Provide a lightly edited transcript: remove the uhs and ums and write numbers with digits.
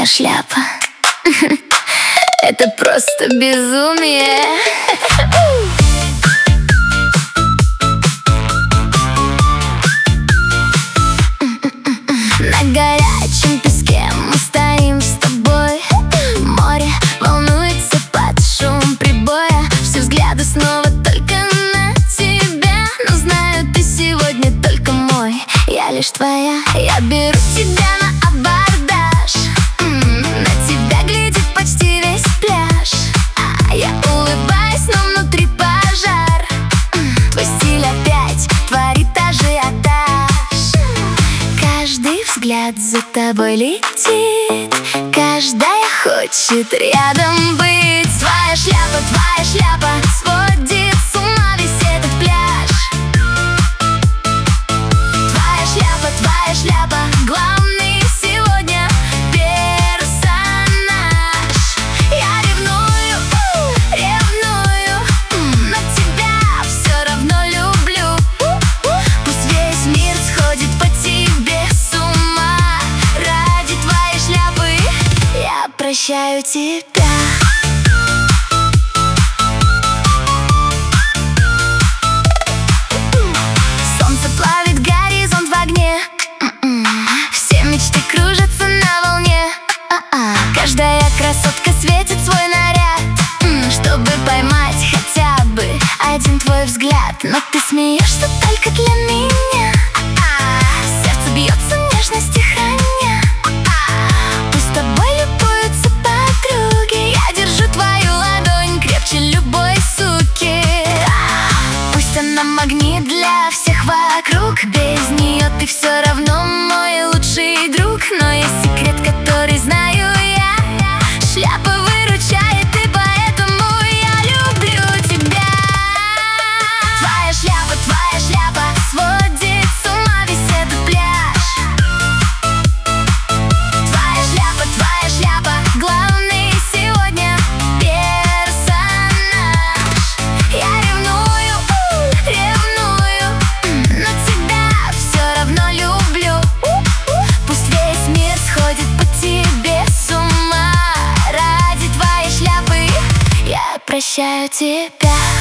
шляпа. Это просто безумие. На горячем песке мы стоим с тобой. Море волнуется под шум прибоя. Все взгляды снова только на тебя. Но знаю, ты сегодня только мой, я лишь твоя. Я беру тебя на абордаж. На тебя глядит почти весь пляж. Я улыбаюсь, но внутри пожар. Твой стиль опять творит ажиотаж. Каждый взгляд за тобой летит, каждая хочет рядом быть. Твоя шляпа сводит с ума весь этот пляж. Твоя шляпа, главный сегодня персонаж. Я ревную, но тебя все равно люблю. Пусть весь мир сходит по тебе с ума. Ради твоей шляпы я прощаю тебя. Солнце плавит горизонт в огне. Все мечты кружатся на волне. Каждая красотка светит свой наряд, чтобы поймать хотя бы один твой взгляд. Но ты смеешься только для меня. Сердце бьется нежности храня. Пусть тобой любуются подруги. Я держу твою ладонь крепче любой суки. Пусть она магнит для всех вокруг. Без нее ты все равно мой лучший друг. Но есть секрет, который знаю я. Шляпа выручает, и поэтому я люблю тебя. Твоя шляпа сводит с ума весь этот пляж. Твоя шляпа, главный сегодня персонаж. Я ревную, но тебя все равно люблю. Пусть весь мир сходит по тебе с ума. Ради твоей шляпы я прощаю тебя.